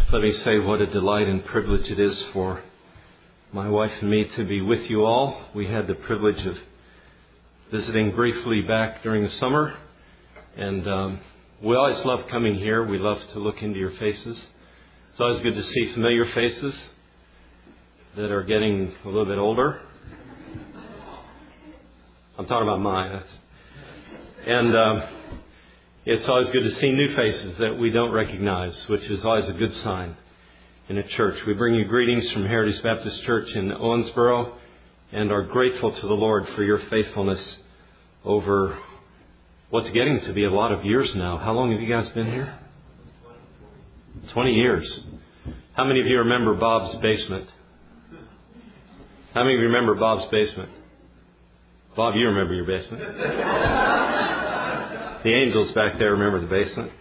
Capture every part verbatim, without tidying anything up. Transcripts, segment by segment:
Let me say what a delight and privilege it is for my wife and me to be with you all. We had the privilege of visiting briefly back during the summer, and um, we always love coming here. We love to look into your faces. It's always good to see familiar faces that are getting a little bit older. I'm talking about mine. And um, it's always good to see new faces that we don't recognize, which is always a good sign in a church. We bring you greetings from Heritage Baptist Church in Owensboro and are grateful to the Lord for your faithfulness over what's getting to be a lot of years now. How long have you guys been here? twenty years. How many of you remember Bob's basement? How many of you remember Bob's basement? Bob, you remember your basement. The angels back there remember the basement.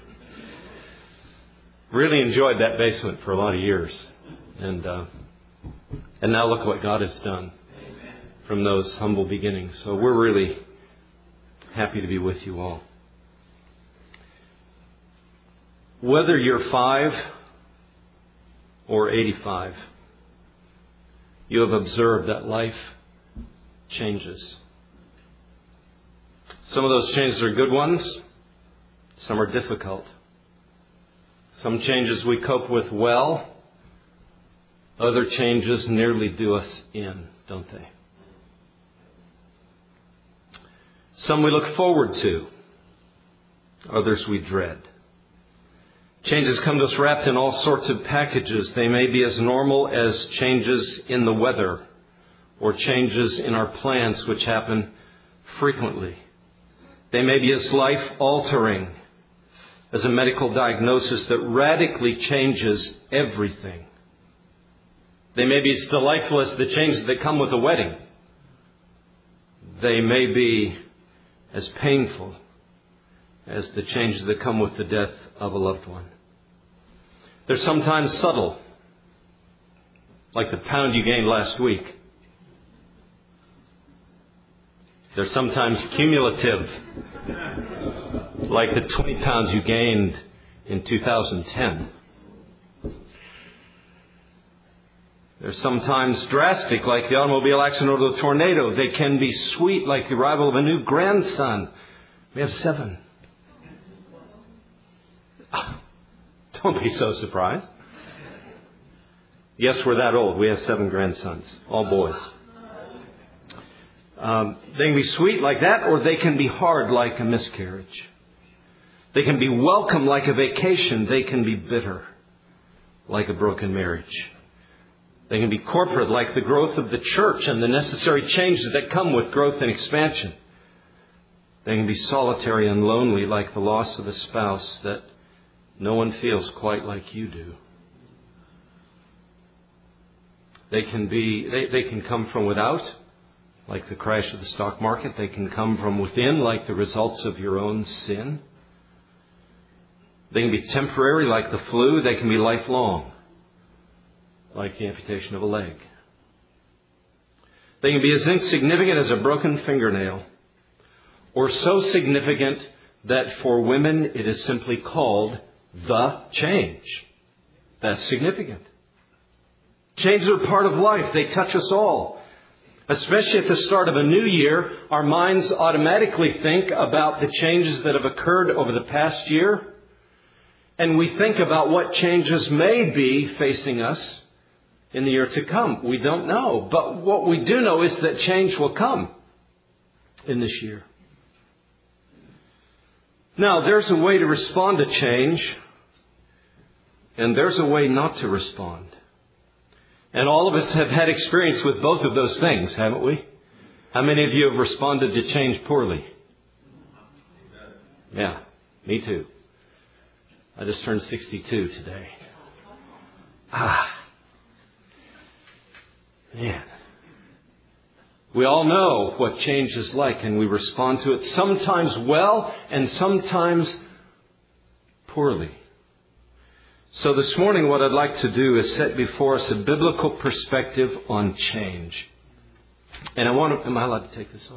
Really enjoyed that basement for a lot of years. And uh, and now look what God has done from those humble beginnings. So we're really happy to be with you all. Whether you're five or eighty-five, you have observed that life changes. Some of those changes are good ones. Some are difficult. Some changes we cope with well. Other changes nearly do us in, don't they? Some we look forward to. Others we dread. Changes come to us wrapped in all sorts of packages. They may be as normal as changes in the weather or changes in our plans, which happen frequently. They may be as life-altering as a medical diagnosis that radically changes everything. They may be as delightful as the changes that come with a wedding. They may be as painful as the changes that come with the death of a loved one. They're sometimes subtle, like the pound you gained last week. They're sometimes cumulative, like the twenty pounds you gained in two thousand ten. They're sometimes drastic, like the automobile accident or the tornado. They can be sweet, like the arrival of a new grandson. We have seven. Don't be so surprised. Yes, we're that old. We have seven grandsons, all boys. Um, they can be sweet like that, or they can be hard like a miscarriage. They can be welcome like a vacation. They can be bitter like a broken marriage. They can be corporate like the growth of the church and the necessary changes that come with growth and expansion. They can be solitary and lonely like the loss of a spouse that no one feels quite like you do. They can be, they, they can come from without, like the crash of the stock market. They can come from within, like the results of your own sin. They can be temporary, like the flu. They can be lifelong, like the amputation of a leg. They can be as insignificant as a broken fingernail, or so significant that for women it is simply called the change. That's significant. Changes are part of life. They touch us all. Especially at the start of a new year, our minds automatically think about the changes that have occurred over the past year. And we think about what changes may be facing us in the year to come. We don't know. But what we do know is that change will come in this year. Now, there's a way to respond to change, and there's a way not to respond. And all of us have had experience with both of those things, haven't we? How many of you have responded to change poorly? Yeah, me too. I just turned sixty-two today. Ah, man. We all know what change is like, and we respond to it sometimes well and sometimes poorly. So this morning what I'd like to do is set before us a biblical perspective on change. And I want to... Am I allowed to take this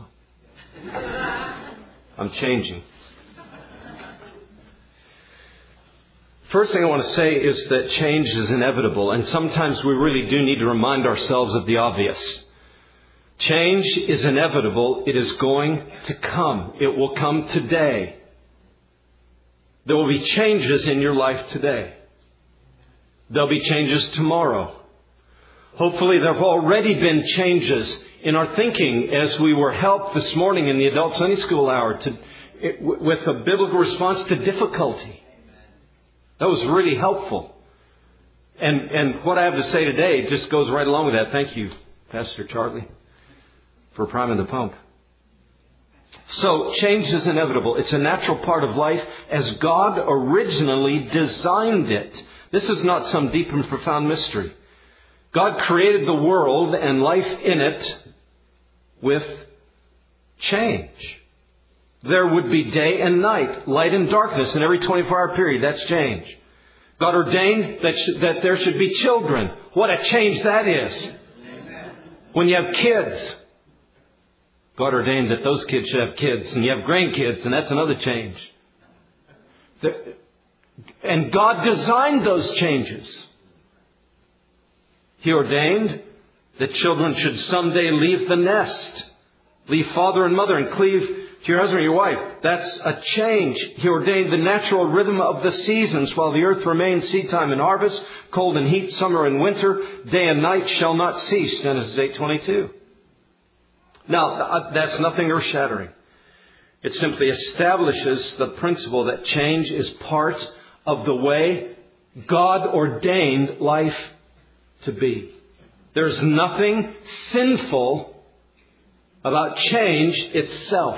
off? I'm changing. First thing I want to say is that change is inevitable, and sometimes we really do need to remind ourselves of the obvious. Change is inevitable. It is going to come. It will come today. There will be changes in your life today. There'll be changes tomorrow. Hopefully there have already been changes in our thinking as we were helped this morning in the Adult Sunday School hour to, with a biblical response to difficulty. That was really helpful. And, and what I have to say today just goes right along with that. Thank you, Pastor Charlie, for priming the pump. So, change is inevitable. It's a natural part of life as God originally designed it. This is not some deep and profound mystery. God created the world and life in it with change. There would be day and night, light and darkness in every twenty-four hour period. That's change. God ordained that, sh- that there should be children. What a change that is. When you have kids, God ordained that those kids should have kids, and you have grandkids, and that's another change. The, and God designed those changes. He ordained that children should someday leave the nest, leave father and mother, and cleave to your husband or your wife. That's a change. He ordained the natural rhythm of the seasons while the earth remains, seed time and harvest, cold and heat, summer and winter, day and night shall not cease. Genesis eight twenty-two. Now, that's nothing earth-shattering. It simply establishes the principle that change is part of the way God ordained life to be. There's nothing sinful about change itself.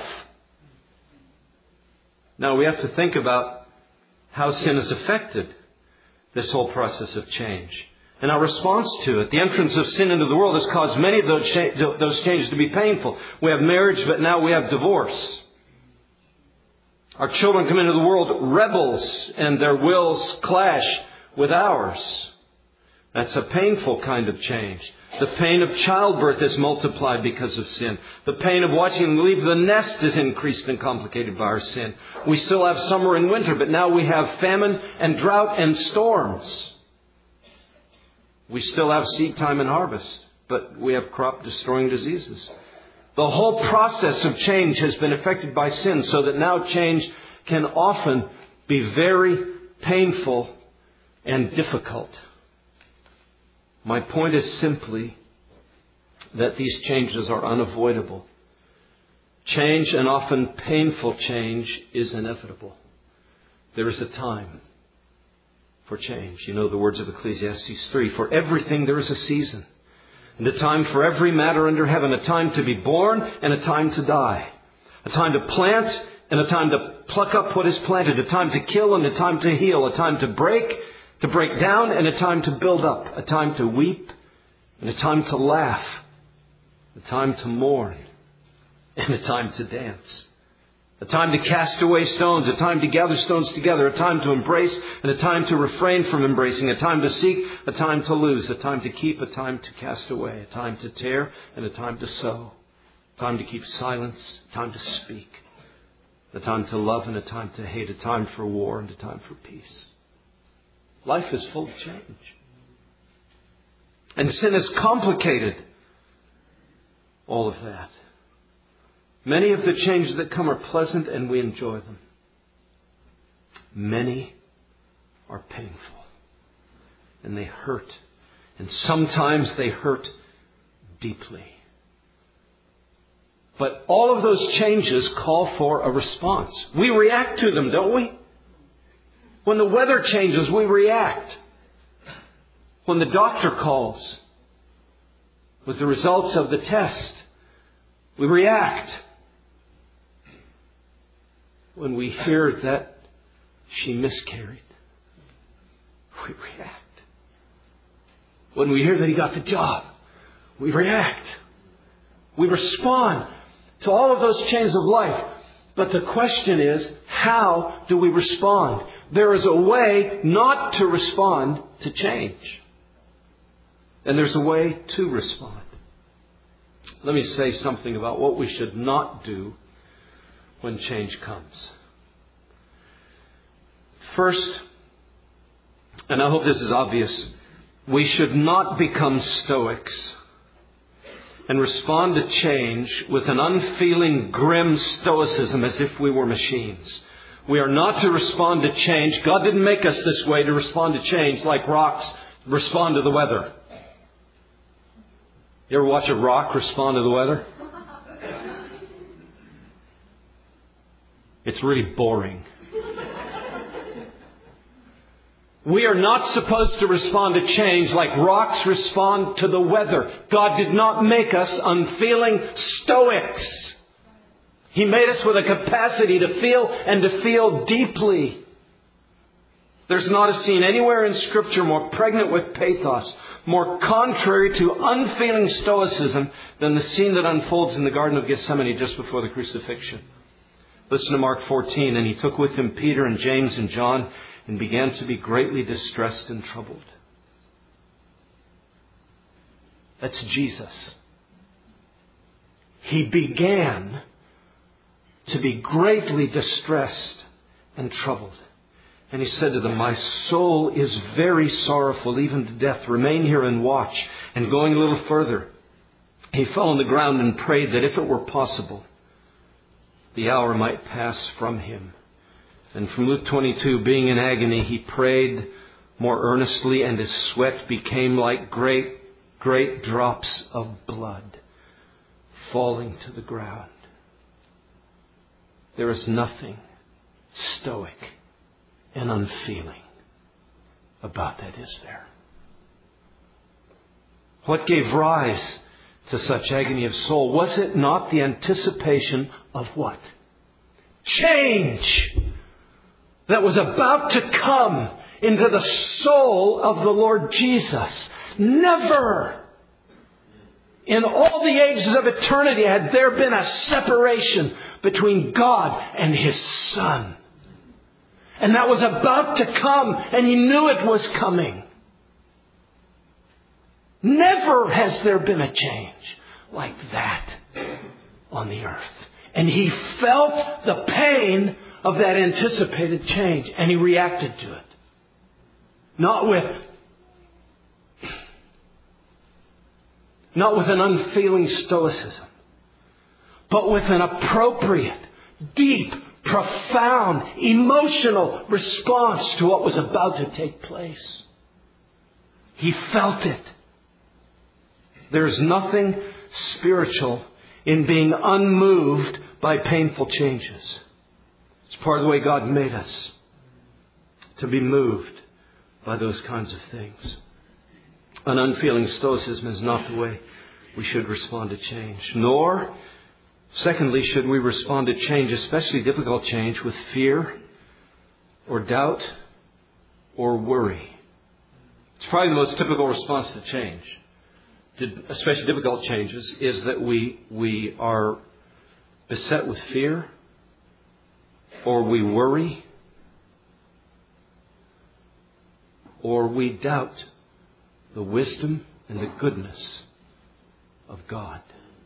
Now, we have to think about how sin has affected this whole process of change and our response to it. The entrance of sin into the world has caused many of those, cha- those changes to be painful. We have marriage, but now we have divorce. Our children come into the world rebels, and their wills clash with ours. That's a painful kind of change. The pain of childbirth is multiplied because of sin. The pain of watching them leave the nest is increased and complicated by our sin. We still have summer and winter, but now we have famine and drought and storms. We still have seed time and harvest, but we have crop-destroying diseases. The whole process of change has been affected by sin, so that now change can often be very painful and difficult. My point is simply that these changes are unavoidable. Change, and often painful change, is inevitable. There is a time for change. You know the words of Ecclesiastes three. For everything there is a season, and a time for every matter under heaven, a time to be born and a time to die, a time to plant and a time to pluck up what is planted, a time to kill and a time to heal, a time to break, to break down and a time to build up, a time to weep and a time to laugh, a time to mourn and a time to dance. A time to cast away stones, a time to gather stones together, a time to embrace and a time to refrain from embracing, a time to seek, a time to lose, a time to keep, a time to cast away, a time to tear and a time to sow, a time to keep silence, a time to speak, a time to love and a time to hate, a time for war and a time for peace. Life is full of change. And sin has complicated all of that. Many of the changes that come are pleasant and we enjoy them. Many are painful and they hurt. And sometimes they hurt deeply. But all of those changes call for a response. We react to them, don't we? When the weather changes, we react. When the doctor calls with the results of the test, we react. When we hear that she miscarried, we react. When we hear that he got the job, we react. We respond to all of those chains of life. But the question is, how do we respond? There is a way not to respond to change. And there's a way to respond. Let me say something about what we should not do when change comes. First, and I hope this is obvious, we should not become Stoics and respond to change with an unfeeling, grim stoicism as if we were machines. We are not to respond to change. God didn't make us this way to respond to change like rocks respond to the weather. You ever watch a rock respond to the weather? It's really boring. We are not supposed to respond to change like rocks respond to the weather. God did not make us unfeeling stoics. He made us with a capacity to feel and to feel deeply. There's not a scene anywhere in Scripture more pregnant with pathos, more contrary to unfeeling stoicism than the scene that unfolds in the Garden of Gethsemane just before the crucifixion. Listen to Mark fourteen. And he took with him Peter and James and John and began to be greatly distressed and troubled. That's Jesus. He began to be greatly distressed and troubled. And he said to them, my soul is very sorrowful, even to death. Remain here and watch. And going a little further, he fell on the ground and prayed that if it were possible, the hour might pass from him. And from Luke twenty-two, being in agony, he prayed more earnestly, and his sweat became like great, great drops of blood falling to the ground. There is nothing stoic and unfeeling about that, is there? What gave rise to such agony of soul? Was it not the anticipation of what? Change that was about to come into the soul of the Lord Jesus. Never in all the ages of eternity had there been a separation between God and His Son. And that was about to come, and He knew it was coming. Never has there been a change like that on the earth. And He felt the pain of that anticipated change, and He reacted to it. Not with, not with an unfeeling stoicism, but with an appropriate, deep, profound, emotional response to what was about to take place. He felt it. There's nothing spiritual in being unmoved by painful changes. It's part of the way God made us, to be moved by those kinds of things. An unfeeling stoicism is not the way we should respond to change. Nor, secondly, should we respond to change, especially difficult change, with fear or doubt or worry. It's probably the most typical response to change, to especially difficult changes, is that we we are beset with fear, or we worry, or we doubt the wisdom and the goodness of God.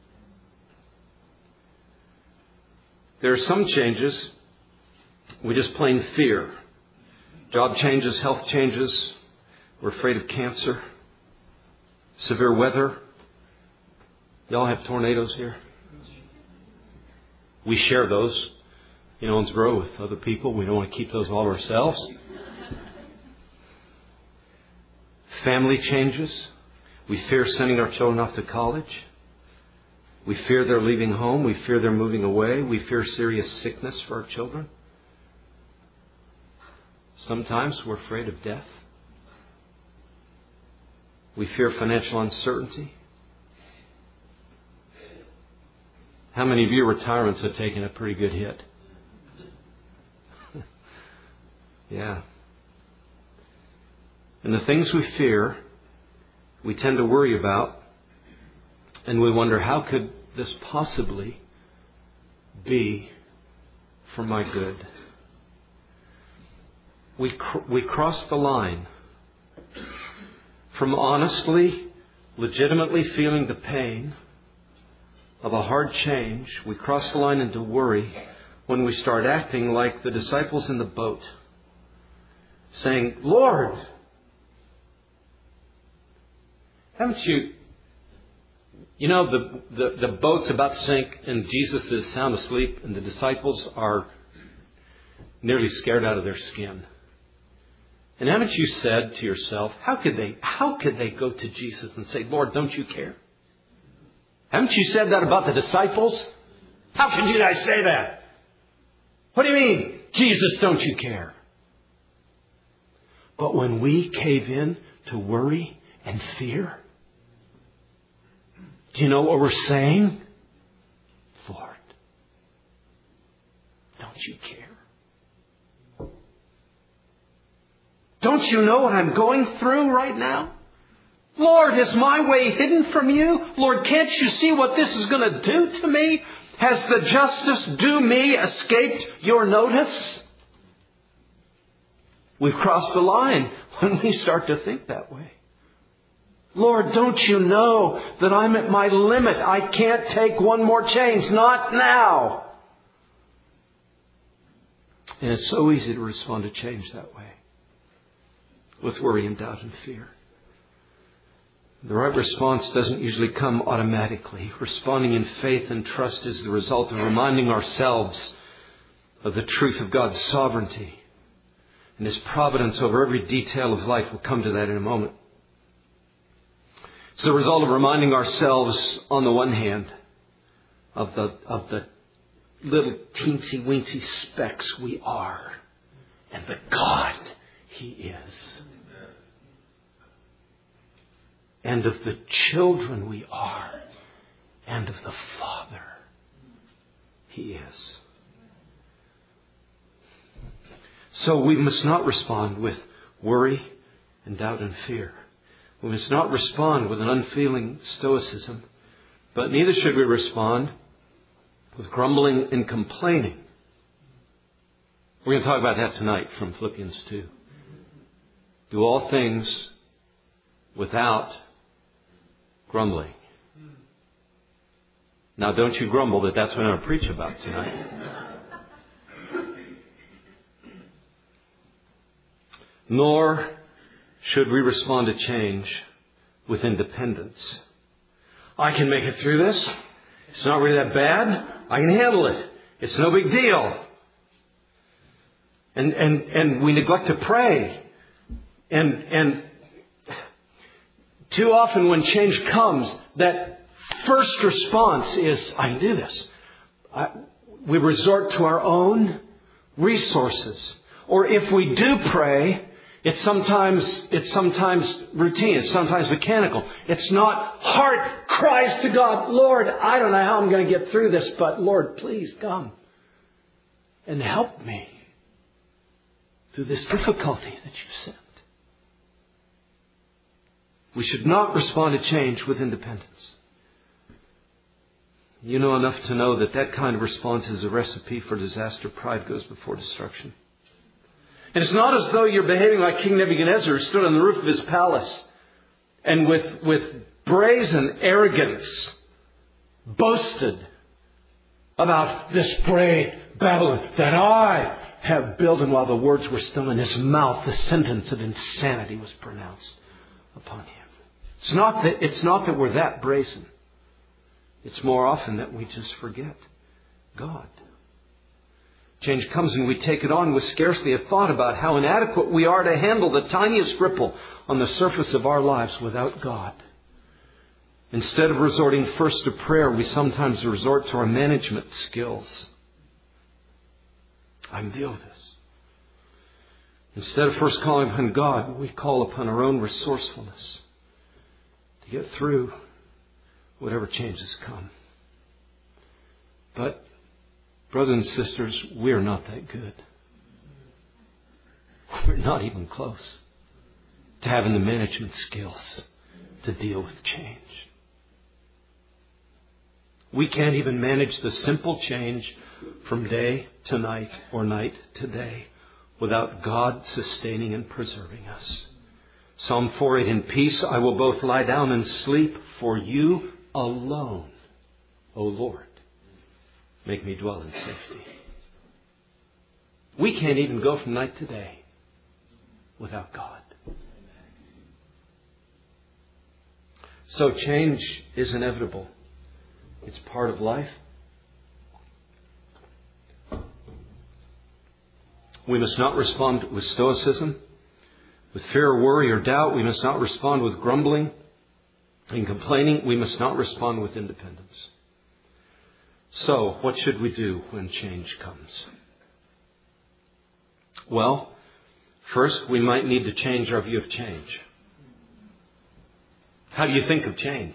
There are some changes we just plain fear. Job changes, health changes. We're afraid of cancer, severe weather. Y'all have tornadoes here? We share those in Owensboro with other people. We don't want to keep those all ourselves. Family changes. We fear sending our children off to college. We fear they're leaving home. We fear they're moving away. We fear serious sickness for our children. Sometimes we're afraid of death. We fear financial uncertainty. How many of your retirements have taken a pretty good hit? Yeah. And the things we fear, we tend to worry about, and we wonder, how could this possibly be for my good? We cr- we cross the line from honestly, legitimately feeling the pain of a hard change. We cross the line into worry when we start acting like the disciples in the boat, saying, Lord, Haven't you, you know, the, the, the boat's about to sink and Jesus is sound asleep and the disciples are nearly scared out of their skin. And haven't you said to yourself, how could they, how could they go to Jesus and say, Lord, don't you care? Haven't you said that about the disciples? How could you guys say that? What do you mean? Jesus, don't you care? But when we cave in to worry and fear, do you know what we're saying? Lord, don't you care? Don't you know what I'm going through right now? Lord, is my way hidden from you? Lord, can't you see what this is going to do to me? Has the justice due me escaped your notice? We've crossed the line when we start to think that way. Lord, don't you know that I'm at my limit? I can't take one more change. Not now. And it's so easy to respond to change that way. With worry and doubt and fear. The right response doesn't usually come automatically. Responding in faith and trust is the result of reminding ourselves of the truth of God's sovereignty and His providence over every detail of life. We'll come to that in a moment. It's the result of reminding ourselves, on the one hand, of the, of the little teensy-weensy specks we are and the God He is. And of the children we are and of the Father He is. So we must not respond with worry and doubt and fear. We must not respond with an unfeeling stoicism, but neither should we respond with grumbling and complaining. We're going to talk about that tonight from Philippians two. Do all things without grumbling. Now, don't you grumble that that's what I'm going to preach about tonight. Nor should we respond to change with independence. I can make it through this. It's not really that bad. I can handle it. It's no big deal. And and and we neglect to pray. And and too often when change comes, that first response is, I can do this. I, we resort to our own resources. Or if we do pray, it's sometimes it's sometimes routine. It's sometimes mechanical. It's not heart cries to God, Lord, I don't know how I'm going to get through this, but Lord, please come and help me through this difficulty that you sent. We should not respond to change with independence. You know enough to know that that kind of response is a recipe for disaster. Pride goes before destruction. And it's not as though you're behaving like King Nebuchadnezzar, who stood on the roof of his palace and with, with brazen arrogance boasted about this great Babylon that I have built. And while the words were still in his mouth, the sentence of insanity was pronounced upon him. It's not that, it's not that we're that brazen. It's more often that we just forget God. Change comes and we take it on with scarcely a thought about how inadequate we are to handle the tiniest ripple on the surface of our lives without God. Instead of resorting first to prayer, we sometimes resort to our management skills. I can deal with this. Instead of first calling upon God, we call upon our own resourcefulness to get through whatever changes come. But, brothers and sisters, we're not that good. We're not even close to having the management skills to deal with change. We can't even manage the simple change from day to night or night to day without God sustaining and preserving us. Psalm four eight, in peace I will both lie down and sleep, for you alone, O Lord, make me dwell in safety. We can't even go from night to day without God. So change is inevitable. It's part of life. We must not respond with stoicism, with fear or worry or doubt. We must not respond with grumbling and complaining. We must not respond with independence. So, what should we do when change comes? Well, first, we might need to change our view of change. How do you think of change?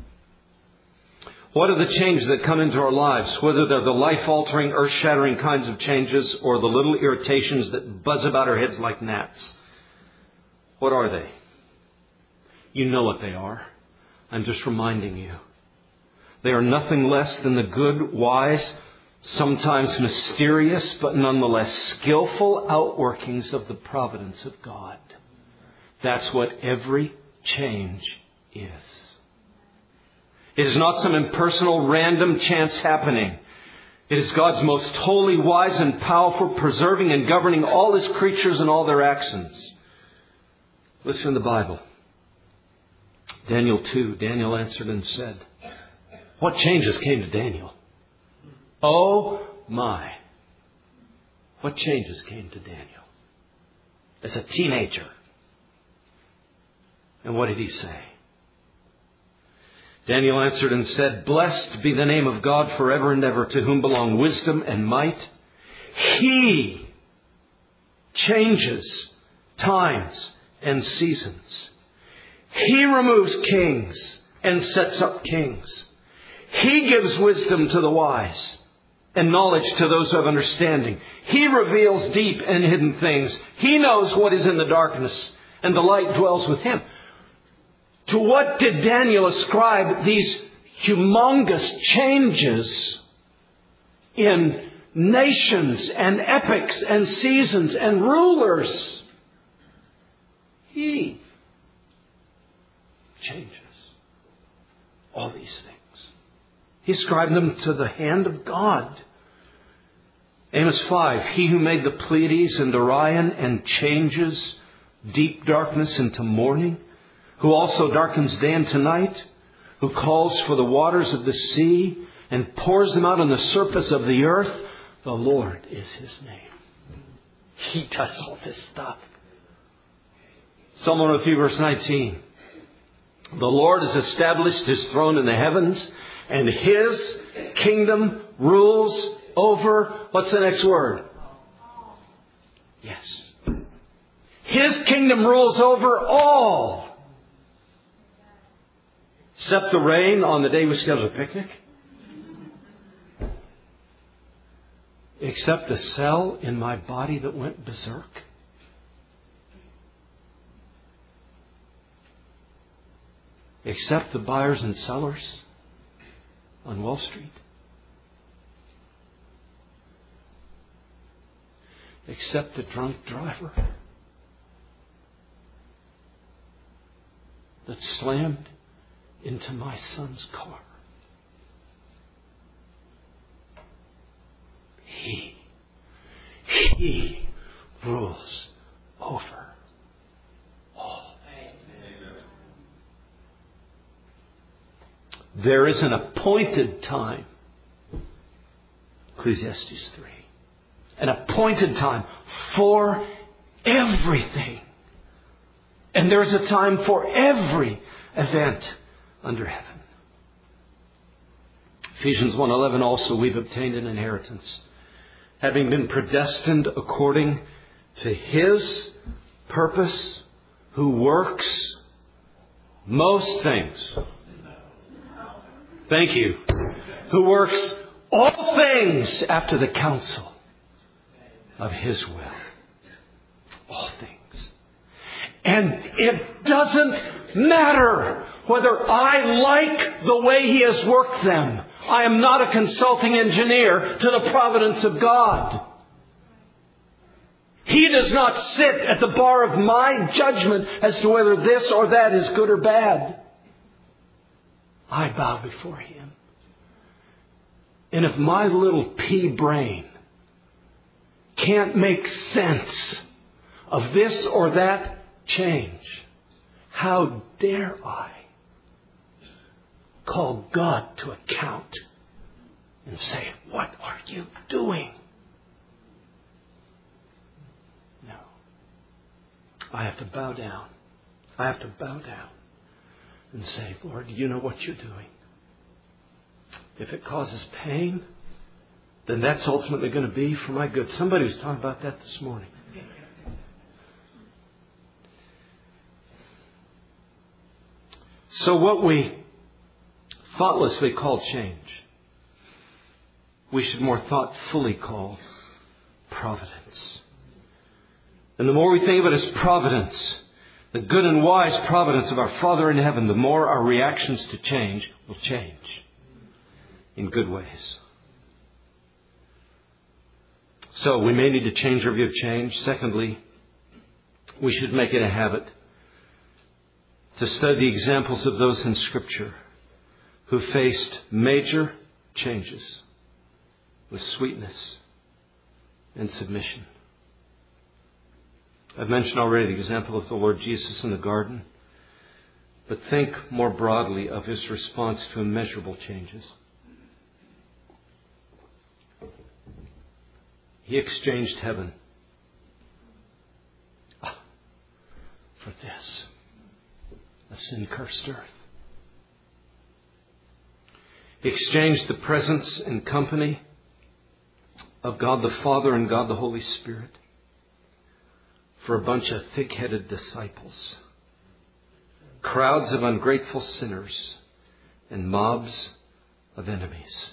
What are the changes that come into our lives, whether they're the life-altering, earth-shattering kinds of changes or the little irritations that buzz about our heads like gnats? What are they? You know what they are. I'm just reminding you. They are nothing less than the good, wise, sometimes mysterious, but nonetheless skillful outworkings of the providence of God. That's what every change is. It is not some impersonal, random chance happening. It is God's most holy, wise, and powerful, preserving and governing all His creatures and all their actions. Listen to the Bible. Daniel two, Daniel answered and said, what changes came to Daniel? Oh my. What changes came to Daniel as a teenager? And what did he say? Daniel answered and said, blessed be the name of God forever and ever, to whom belong wisdom and might. He changes times and seasons. He removes kings and sets up kings. He gives wisdom to the wise and knowledge to those who have understanding. He reveals deep and hidden things. He knows what is in the darkness, and the light dwells with Him. To what did Daniel ascribe these humongous changes in nations and epochs and seasons and rulers? He changes all these things. He ascribed them to the hand of God. Amos five, He who made the Pleiades and Orion and changes deep darkness into morning, who also darkens day into night, who calls for the waters of the sea and pours them out on the surface of the earth, the Lord is His name. He does all this stuff. Psalm one oh three verse nineteen. The Lord has established His throne in the heavens, and His kingdom rules over, what's the next word? Yes. His kingdom rules over all. Except the rain on the day we scheduled a picnic. Except the cell in my body that went berserk. Except the buyers and sellers on Wall Street. Except the drunk driver that slammed into my son's car. He, He rules over all. There is an appointed time. Ecclesiastes three. An appointed time for everything. And there is a time for every event under heaven. Ephesians one eleven, also we've obtained an inheritance, having been predestined according to His purpose, who works most things. Thank you. Who works all things after the counsel of His will. All things. And it doesn't matter whether I like the way He has worked them. I am not a consulting engineer to the providence of God. He does not sit at the bar of my judgment as to whether this or that is good or bad. I bow before Him. And if my little pea brain can't make sense of this or that change, how dare I call God to account and say, what are you doing? No. I have to bow down. I have to bow down and say, Lord, you know what you're doing. If it causes pain, then that's ultimately going to be for my good. Somebody was talking about that this morning. So what we thoughtlessly call change, we should more thoughtfully call providence. And the more we think of it as providence, the good and wise providence of our Father in heaven, the more our reactions to change will change in good ways. So we may need to change our view of change. Secondly, we should make it a habit to study the examples of those in Scripture who faced major changes with sweetness and submission. I've mentioned already the example of the Lord Jesus in the garden, but think more broadly of His response to immeasurable changes. He exchanged heaven for this, a sin-cursed earth. He exchanged the presence and company of God the Father and God the Holy Spirit for a bunch of thick-headed disciples, crowds of ungrateful sinners, and mobs of enemies.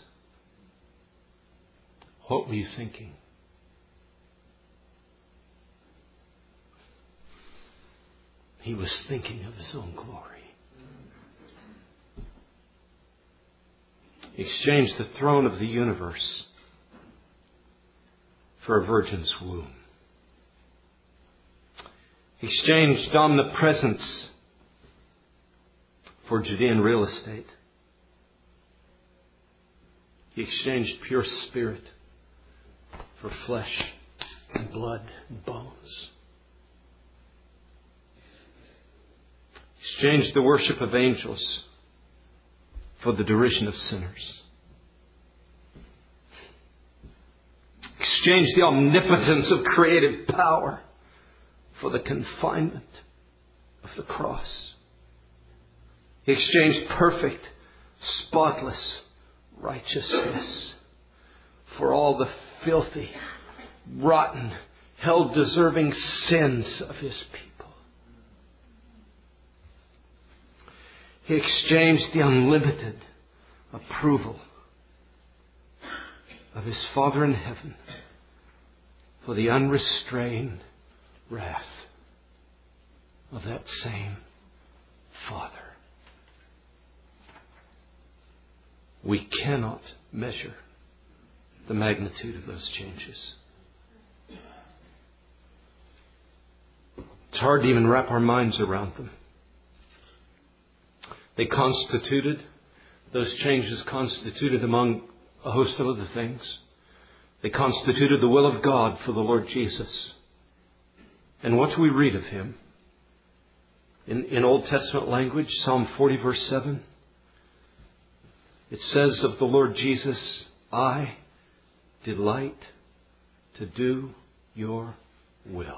What were you thinking? He was thinking of His own glory. He exchanged the throne of the universe for a virgin's womb. He exchanged omnipresence for Judean real estate. He exchanged pure spirit for flesh and blood and bones. Exchanged the worship of angels for the derision of sinners. Exchanged the omnipotence of creative power for the confinement of the cross. He exchanged perfect, spotless righteousness for all the filthy, rotten, hell-deserving sins of His people. He exchanged the unlimited approval of His Father in heaven for the unrestrained wrath of that same Father. We cannot measure the magnitude of those changes. It's hard to even wrap our minds around them. They constituted, those changes constituted among a host of other things. They constituted the will of God for the Lord Jesus. And what do we read of Him? In, in Old Testament language, Psalm forty verse seven, it says of the Lord Jesus, I delight to do your will.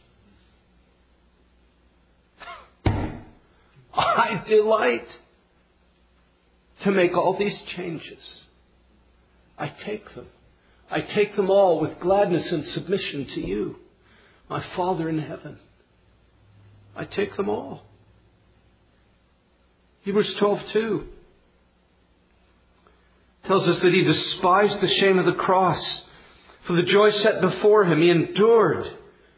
I delight to make all these changes. I take them. I take them all with gladness and submission to you, my Father in heaven. I take them all. Hebrews twelve two tells us that He despised the shame of the cross. For the joy set before Him, He endured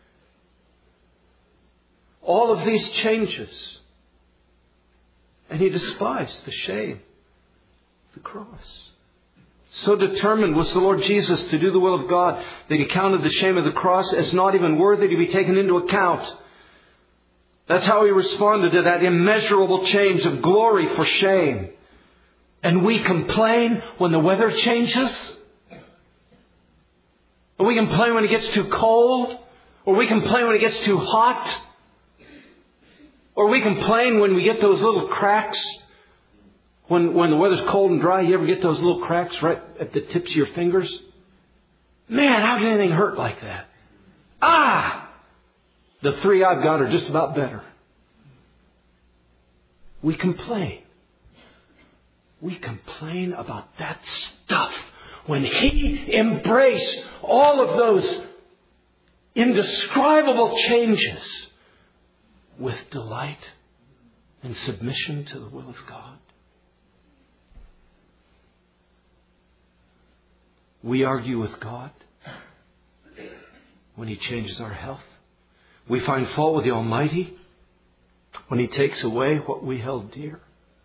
all of these changes. And He despised the shame of the cross. So determined was the Lord Jesus to do the will of God that He counted the shame of the cross as not even worthy to be taken into account. That's how He responded to that immeasurable change of glory for shame. And we complain when the weather changes. Or we complain when it gets too cold. Or we complain when it gets too hot. Or we complain when we get those little cracks When, when the weather's cold and dry, you ever get those little cracks right at the tips of your fingers? Man, how can anything hurt like that? Ah! The three I've got are just about better. We complain. We complain about that stuff when He embraced all of those indescribable changes with delight and submission to the will of God. We argue with God when He changes our health. We find fault with the Almighty when He takes away what we held dear.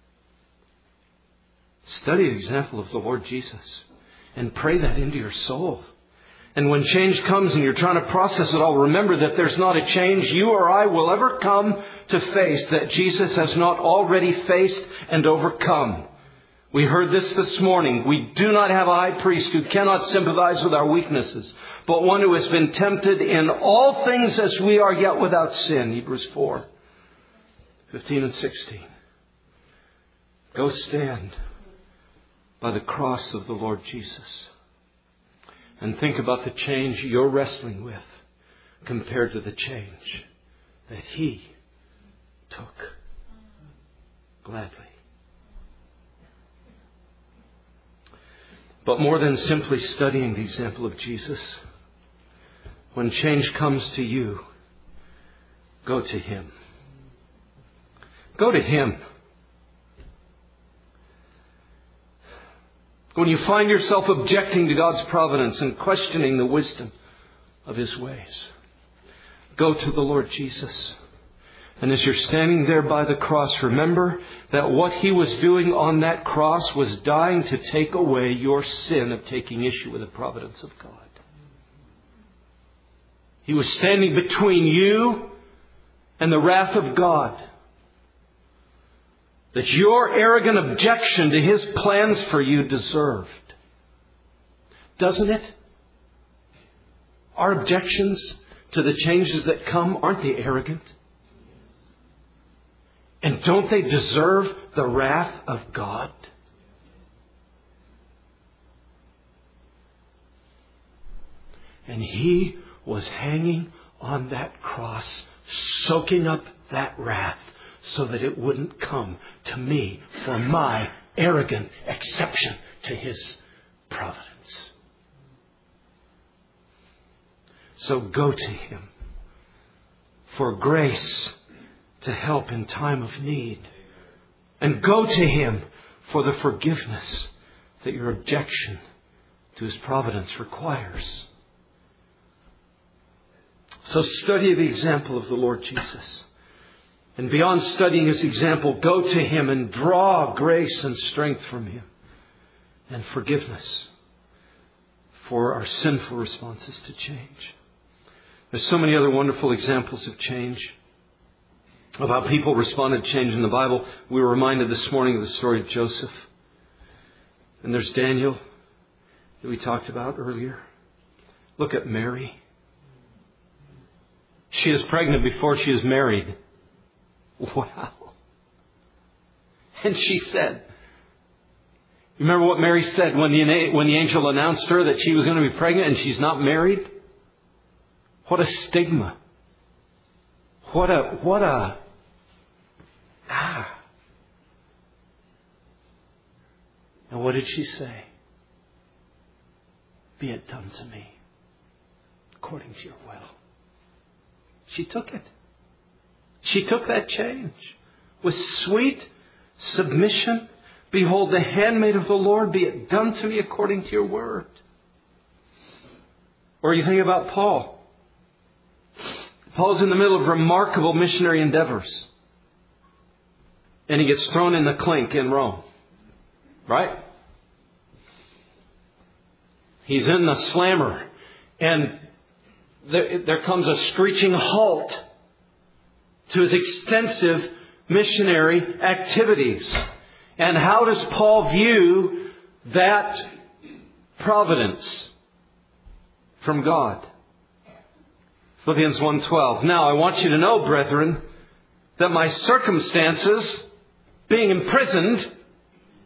Study the example of the Lord Jesus and pray that into your soul. And when change comes and you're trying to process it all, remember that there's not a change you or I will ever come to face that Jesus has not already faced and overcome. We heard this this morning. We do not have a high priest who cannot sympathize with our weaknesses, but one who has been tempted in all things as we are, yet without sin. Hebrews four, fifteen and sixteen. Go stand by the cross of the Lord Jesus and think about the change you're wrestling with compared to the change that He took gladly. But more than simply studying the example of Jesus, when change comes to you, go to Him. Go to Him. When you find yourself objecting to God's providence and questioning the wisdom of His ways, go to the Lord Jesus. And as you're standing there by the cross, remember that what He was doing on that cross was dying to take away your sin of taking issue with the providence of God. He was standing between you and the wrath of God. That your arrogant objection to His plans for you deserved. Doesn't it? Our objections to the changes that come, aren't they arrogant? And don't they deserve the wrath of God? And He was hanging on that cross, soaking up that wrath so that it wouldn't come to me for my arrogant exception to His providence. So go to Him for grace to help in time of need. And go to Him for the forgiveness that your objection to His providence requires. So study the example of the Lord Jesus. And beyond studying His example, go to Him and draw grace and strength from Him. And forgiveness for our sinful responses to change. There's so many other wonderful examples of change. Of how people responded to change in the Bible. We were reminded this morning of the story of Joseph. And there's Daniel that we talked about earlier. Look at Mary. She is pregnant before she is married. Wow. And she said, you remember what Mary said when the, when the angel announced her that she was going to be pregnant and she's not married? What a stigma. What a, what a, ah. And what did she say? Be it done to me according to your will. She took it. She took that change with sweet submission. Behold, the handmaid of the Lord, be it done to me according to your word. Or you think about Paul. Paul's in the middle of remarkable missionary endeavors. And he gets thrown in the clink in Rome. Right? He's in the slammer. And there, there comes a screeching halt to his extensive missionary activities. And how does Paul view that providence from God? Philippians one twelve. Now I want you to know, brethren, that my circumstances, being imprisoned,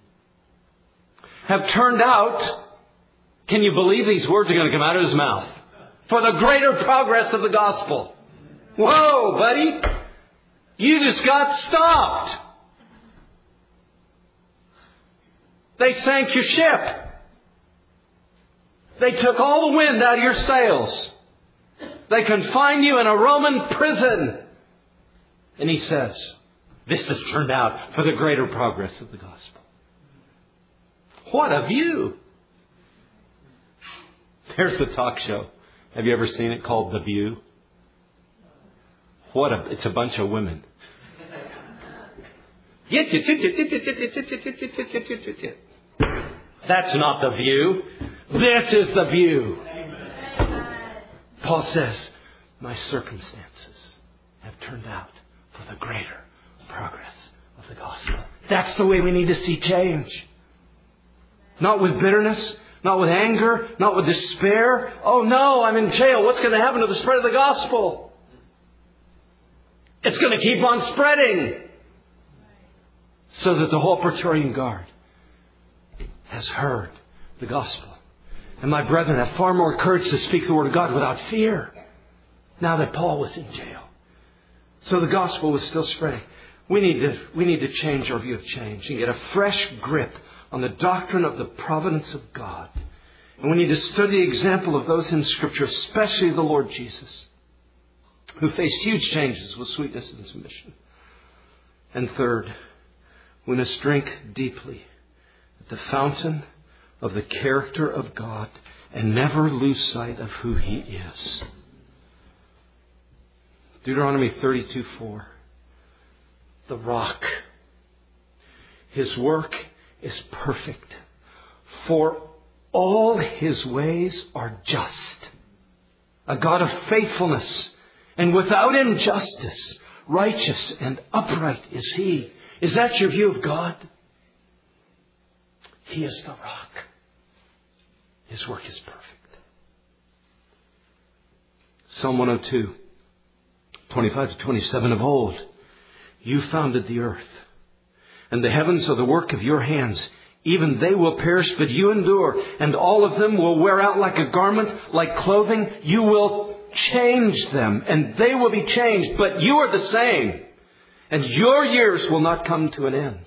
have turned out, can you believe these words are going to come out of his mouth? For the greater progress of the gospel. Whoa, buddy. You just got stopped. They sank your ship. They took all the wind out of your sails. They confined you in a Roman prison. And he says, this has turned out for the greater progress of the gospel. What a view. There's a talk show. Have you ever seen it called The View? What a, it's a bunch of women. That's not the view. This is the view. Paul says, my circumstances have turned out for the greater progress of the gospel. That's the way we need to see change. Not with bitterness, not with anger, not with despair. Oh no, I'm in jail. What's going to happen to the spread of the gospel? It's going to keep on spreading. So that the whole Praetorian Guard has heard the gospel. And my brethren have far more courage to speak the word of God without fear. Now that Paul was in jail. So the gospel was still spreading. We need to, we need to change our view of change and get a fresh grip on the doctrine of the providence of God. And we need to study the example of those in Scripture, especially the Lord Jesus, who faced huge changes with sweetness and submission. And third, we must drink deeply at the fountain of the character of God and never lose sight of who He is. Deuteronomy thirty-two four. The rock. His work is perfect. For all His ways are just. A God of faithfulness and without injustice. Righteous and upright is He. Is that your view of God? He is the rock. His work is perfect. Psalm one oh two, twenty-five to twenty-seven. Of old, you founded the earth, and the heavens are the work of your hands. Even they will perish, but you endure, and all of them will wear out like a garment, like clothing. You will change them, and they will be changed, but you are the same, and your years will not come to an end.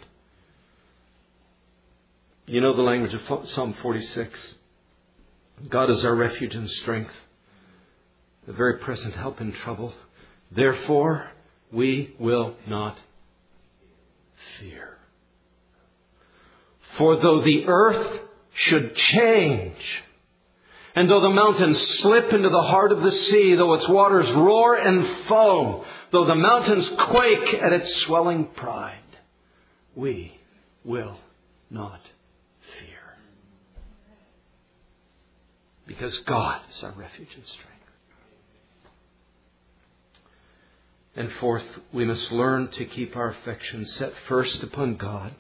You know the language of Psalm forty-six. God is our refuge and strength, the very present help in trouble. Therefore, we will not fear. For though the earth should change, and though the mountains slip into the heart of the sea, though its waters roar and foam, though the mountains quake at its swelling pride, we will not fear. Because God is our refuge and strength. And fourth, we must learn to keep our affections set first upon God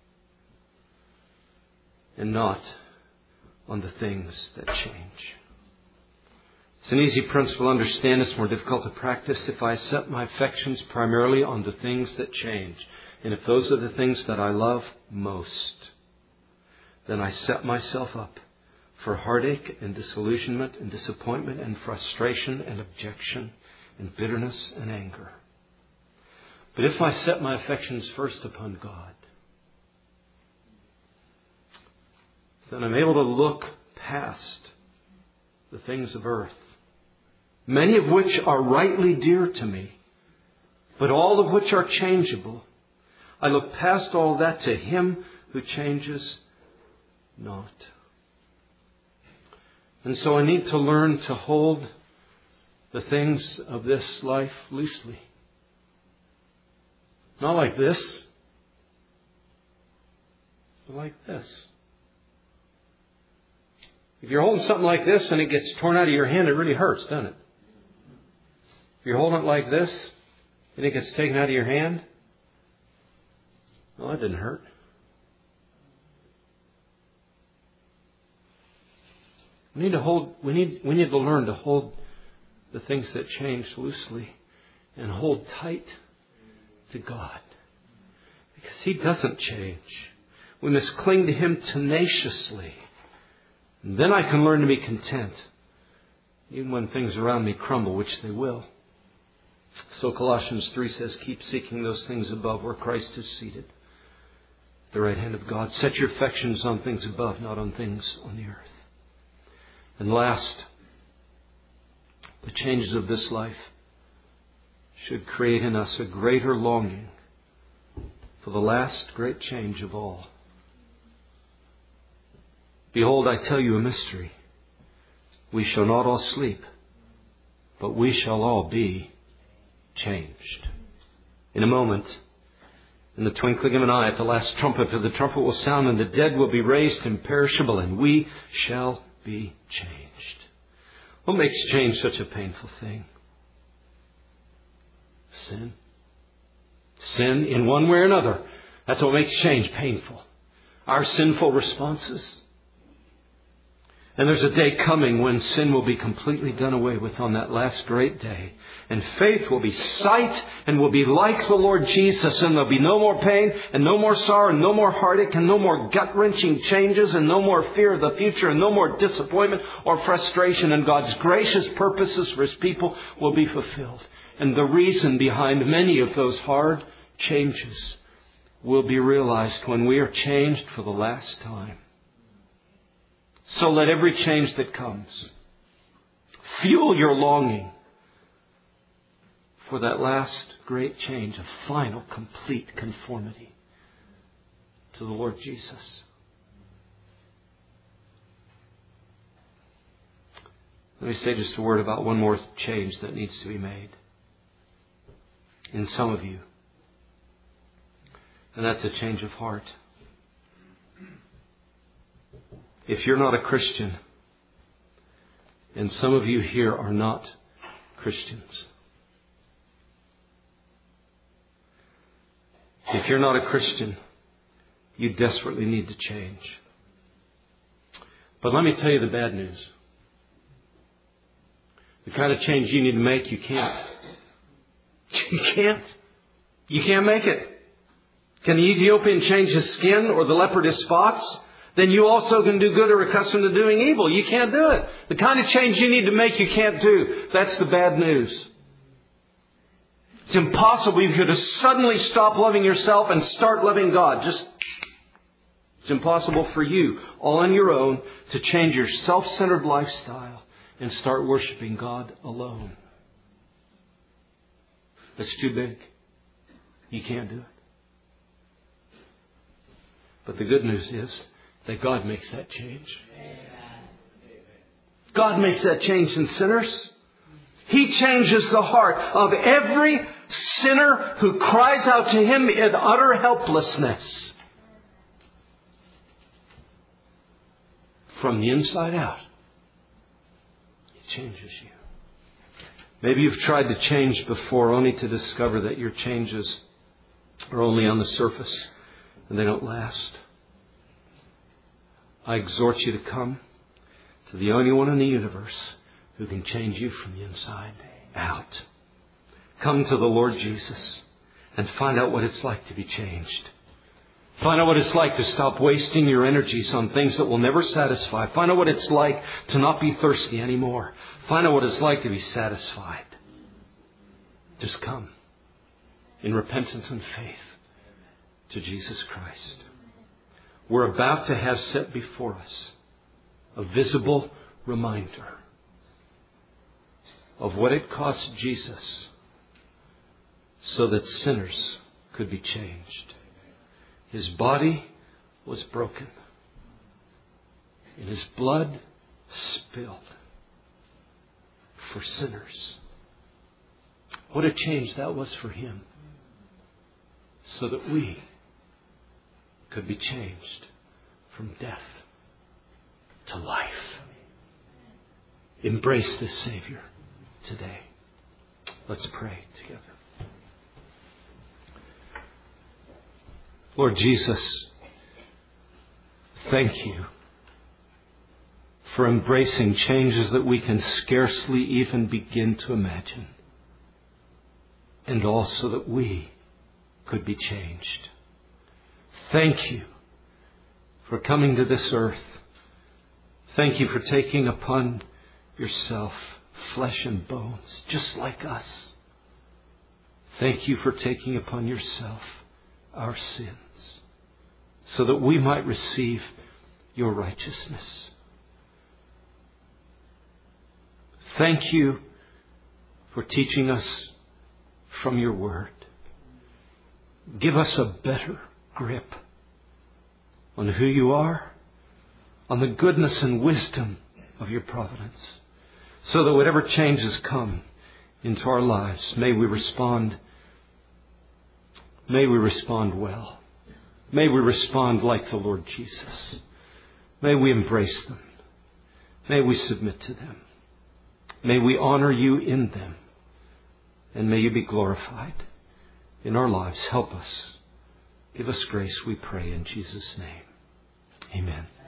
and not on the things that change. It's an easy principle to understand. It's more difficult to practice. If I set my affections primarily on the things that change, and if those are the things that I love most, then I set myself up for heartache and disillusionment and disappointment and frustration and objection and bitterness and anger. But if I set my affections first upon God, then I'm able to look past the things of earth, many of which are rightly dear to me, but all of which are changeable. I look past all that to Him who changes not. And so I need to learn to hold the things of this life loosely. Not like this, but like this. If you're holding something like this and it gets torn out of your hand, it really hurts, doesn't it? If you're holding it like this and it gets taken out of your hand, well, that didn't hurt. We need to hold. We need. We need to learn to hold the things that change loosely, and hold tight to God, because He doesn't change. We must cling to Him tenaciously. And then I can learn to be content, even when things around me crumble, which they will. So Colossians three says, keep seeking those things above where Christ is seated, the right hand of God. Set your affections on things above, not on things on the earth. And last, the changes of this life should create in us a greater longing for the last great change of all. Behold, I tell you a mystery. We shall not all sleep, but we shall all be changed. In a moment, in the twinkling of an eye, at the last trumpet, for the trumpet will sound, and the dead will be raised imperishable, and we shall be changed. What makes change such a painful thing? Sin. Sin in one way or another. That's what makes change painful. Our sinful responses. And there's a day coming when sin will be completely done away with on that last great day. And faith will be sight and will be like the Lord Jesus. And there'll be no more pain and no more sorrow and no more heartache and no more gut-wrenching changes and no more fear of the future and no more disappointment or frustration. And God's gracious purposes for His people will be fulfilled. And the reason behind many of those hard changes will be realized when we are changed for the last time. So let every change that comes fuel your longing for that last great change of final, complete conformity to the Lord Jesus. Let me say just a word about one more change that needs to be made in some of you. And that's a change of heart. If you're not a Christian, and some of you here are not Christians, if you're not a Christian, you desperately need to change. But let me tell you the bad news. The kind of change you need to make, you can't. You can't. You can't make it. Can the Ethiopian change his skin or the leopard his spots? Then you also can do good or accustomed to doing evil. You can't do it. The kind of change you need to make, you can't do. That's the bad news. It's impossible for you to suddenly stop loving yourself and start loving God. Just, it's impossible for you, all on your own, to change your self-centered lifestyle and start worshiping God alone. That's too big. You can't do it. But the good news is that God makes that change. God makes that change in sinners. He changes the heart of every sinner who cries out to Him in utter helplessness. From the inside out, He changes you. Maybe you've tried to change before only to discover that your changes are only on the surface and they don't last. I exhort you to come to the only one in the universe who can change you from the inside out. Come to the Lord Jesus and find out what it's like to be changed. Find out what it's like to stop wasting your energies on things that will never satisfy. Find out what it's like to not be thirsty anymore. Find out what it's like to be satisfied. Just come in repentance and faith to Jesus Christ. We're about to have set before us a visible reminder of what it cost Jesus so that sinners could be changed. His body was broken and His blood spilled for sinners. What a change that was for Him, so that we could be changed from death to life. Embrace this Savior today. Let's pray together. Lord Jesus, thank You for embracing changes that we can scarcely even begin to imagine, and also that we could be changed. Thank You for coming to this earth. Thank you for taking upon yourself flesh and bones, just like us. Thank you for taking upon yourself our sins, so that we might receive your righteousness. Thank you for teaching us from your word. Give us a better grip on who you are, on the goodness and wisdom of your providence, so that whatever changes come into our lives, may we respond, may we respond well. May we respond like the Lord Jesus. May we embrace them. May we submit to them. May we honor you in them. And may you be glorified in our lives. Help us. Give us grace, we pray, in Jesus' name. Amen.